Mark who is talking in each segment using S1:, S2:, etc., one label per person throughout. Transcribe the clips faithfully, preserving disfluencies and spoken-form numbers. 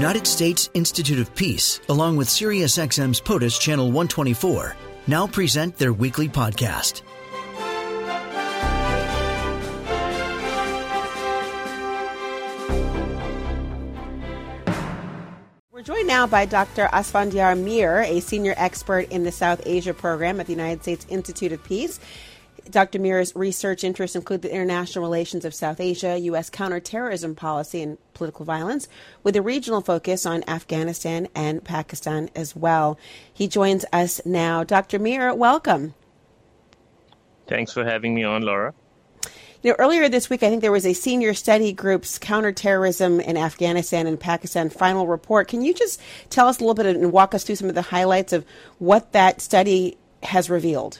S1: United States Institute of Peace, along with SiriusXM's POTUS Channel one twenty-four, now present their weekly podcast.
S2: We're joined now by Doctor Asfandyar Mir, a senior expert in the South Asia program at the United States Institute of Peace. Doctor Mir's research interests include the international relations of South Asia, U S counterterrorism policy, and political violence, with a regional focus on Afghanistan and Pakistan as well. He joins us now. Doctor Mir, welcome.
S3: Thanks for having me on, Laura.
S2: You know, earlier this week, I think there was a senior study group's counterterrorism in Afghanistan and Pakistan final report. Can you just tell us a little bit and walk us through some of the highlights of what that study has revealed?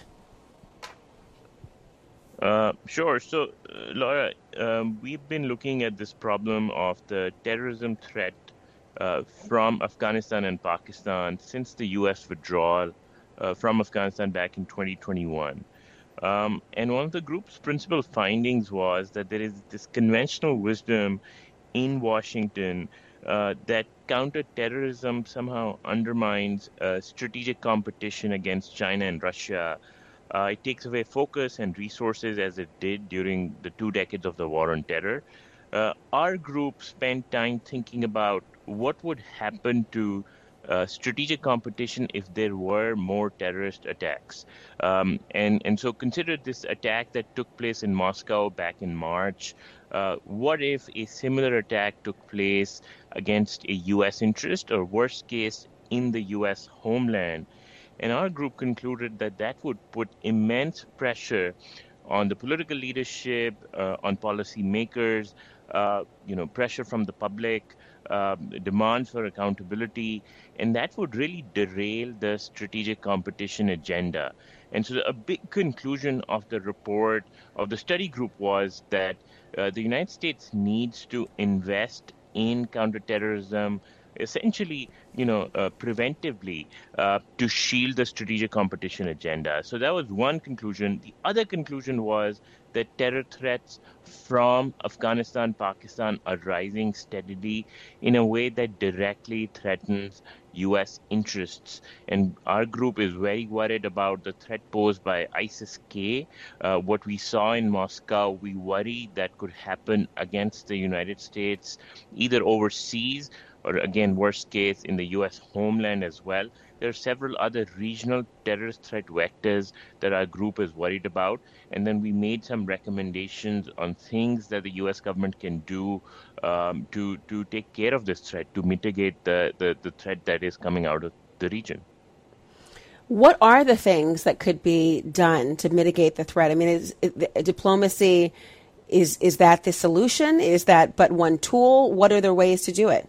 S3: Uh, sure. So, uh, Laura, um, we've been looking at this problem of the terrorism threat uh, from Afghanistan and Pakistan since the U S withdrawal uh, from Afghanistan back in twenty twenty-one. Um, and one of the group's principal findings was that there is this conventional wisdom in Washington uh, that counterterrorism somehow undermines uh, strategic competition against China and Russia. Uh, it takes away focus and resources as it did during the two decades of the war on terror. Uh, our group spent time thinking about what would happen to uh, strategic competition if there were more terrorist attacks. Um, and, and so consider this attack that took place in Moscow back in March. Uh, what if a similar attack took place against a U S interest, or worst case, in the U S homeland? And our group concluded that that would put immense pressure on the political leadership, uh, on policymakers, uh, you know, pressure from the public, uh, demands for accountability, and that would really derail the strategic competition agenda. And so a big conclusion of the report of the study group was that uh, the United States needs to invest in counterterrorism, essentially, you know, uh, preventively uh, to shield the strategic competition agenda. So that was one conclusion. The other conclusion was that terror threats from Afghanistan, Pakistan are rising steadily in a way that directly threatens U S interests. And our group is very worried about the threat posed by ISIS-K. Uh, what we saw in Moscow, we worry that could happen against the United States, either overseas or, again, worst case, in the U S homeland as well. There are several other regional terrorist threat vectors that our group is worried about. And then we made some recommendations on things that the U S government can do um, to, to take care of this threat, to mitigate the, the, the threat that is coming out of the region.
S2: What are the things that could be done to mitigate the threat? I mean, is, is diplomacy, is, is that the solution? Is that but one tool? What are the ways to do it?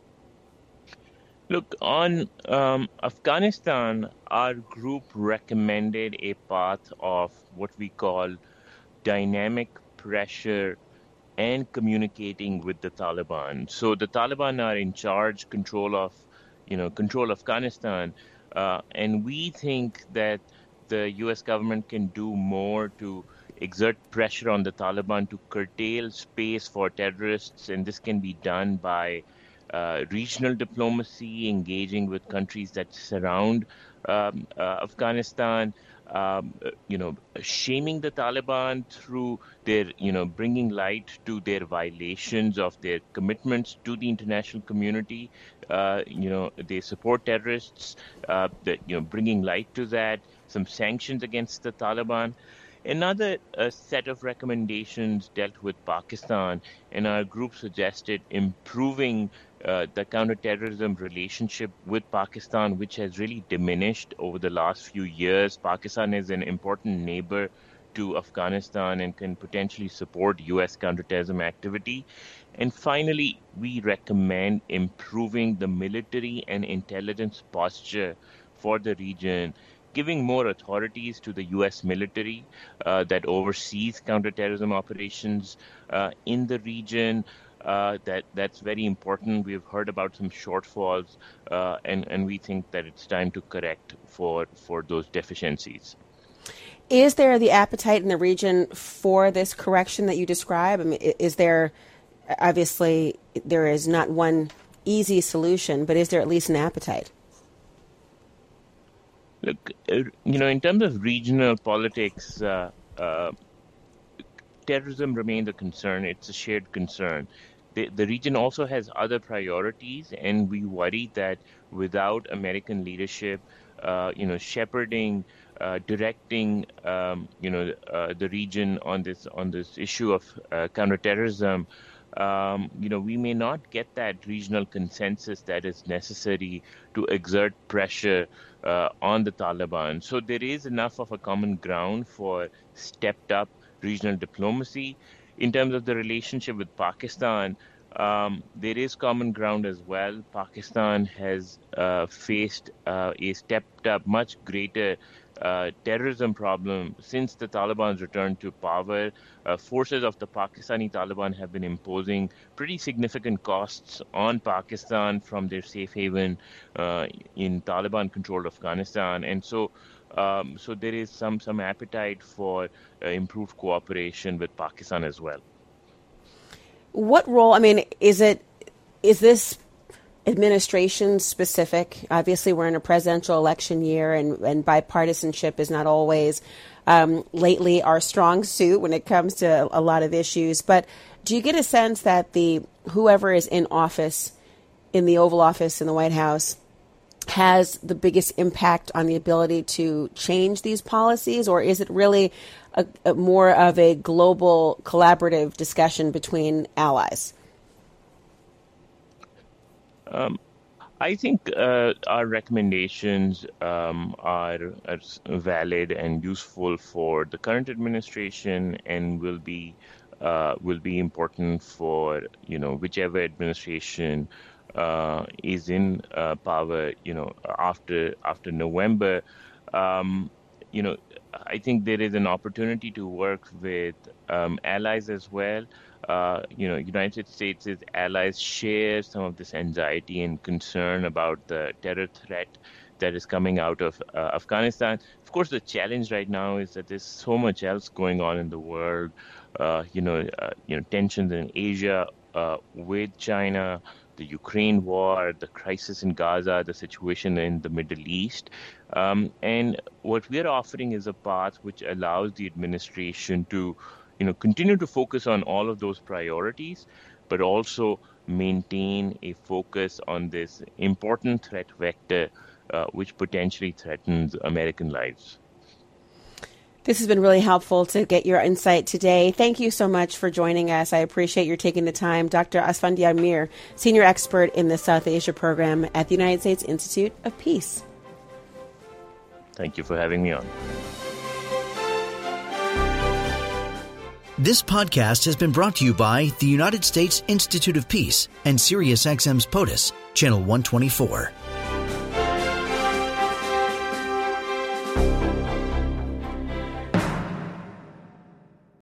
S3: Look, on um, Afghanistan, our group recommended a path of what we call dynamic pressure and communicating with the Taliban. So the Taliban are in charge, control of, you know, control Afghanistan, uh, and we think that the U S government can do more to exert pressure on the Taliban to curtail space for terrorists, and this can be done by Uh, regional diplomacy, engaging with countries that surround um, uh, Afghanistan, um, you know, shaming the Taliban through their, you know, bringing light to their violations of their commitments to the international community. Uh, you know, they support terrorists, uh, that, you know, bringing light to that, some sanctions against the Taliban. Another uh, set of recommendations dealt with Pakistan, and our group suggested improving uh, the counterterrorism relationship with Pakistan, which has really diminished over the last few years. Pakistan is an important neighbor to Afghanistan and can potentially support U S counterterrorism activity. And finally, we recommend improving the military and intelligence posture for the region, giving more authorities to the U S military uh, that oversees counterterrorism operations uh, in the region. Uh, that that's very important. We've heard about some shortfalls, uh, and and we think that it's time to correct for for those deficiencies.
S2: Is there the appetite in the region for this correction that you describe? I mean, is there, obviously, there is not one easy solution, but is there at least an appetite?
S3: Look, you know, in terms of regional politics, uh, uh, terrorism remains a concern. It's a shared concern. The, the region also has other priorities, and we worry that without American leadership, uh, you know, shepherding, uh, directing, um, you know, uh, the region on this on this issue of uh, counterterrorism, um, you know, we may not get that regional consensus that is necessary to exert pressure uh, on the Taliban. So there is enough of a common ground for stepped up regional diplomacy. In terms of the relationship with Pakistan, um, there is common ground as well. Pakistan has uh, faced uh, a stepped up, much greater uh, terrorism problem since the Taliban's return to power. Uh, forces of the Pakistani Taliban have been imposing pretty significant costs on Pakistan from their safe haven uh, in Taliban-controlled Afghanistan. And so Um, so there is some some appetite for uh, improved cooperation with Pakistan as well.
S2: What role, I mean, is it, is this administration specific? Obviously, we're in a presidential election year, and, and bipartisanship is not always um, lately our strong suit when it comes to a lot of issues. But do you get a sense that the whoever is in office, in the Oval Office, in the White House, has the biggest impact on the ability to change these policies, or is it really a, a more of a global collaborative discussion between allies?
S3: Um, I think uh, our recommendations um, are, are valid and useful for the current administration, and will be uh, will be important for you know whichever administration Uh, is in uh, power, you know, after after November. Um, you know, I think there is an opportunity to work with um, allies as well. Uh, you know, United States' allies share some of this anxiety and concern about the terror threat that is coming out of uh, Afghanistan. Of course, the challenge right now is that there's so much else going on in the world. Uh, you know, uh, you know, tensions in Asia uh, with China, the Ukraine war, the crisis in Gaza, the situation in the Middle East. Um, and what we're offering is a path which allows the administration to, you know, continue to focus on all of those priorities, but also maintain a focus on this important threat vector, uh, which potentially threatens American lives.
S2: This has been really helpful to get your insight today. Thank you so much for joining us. I appreciate your taking the time. Doctor Asfandiar Mir, Senior Expert in the South Asia Program at the United States Institute of Peace.
S3: Thank you for having me on.
S1: This podcast has been brought to you by the United States Institute of Peace and SiriusXM's POTUS, Channel one twenty-four.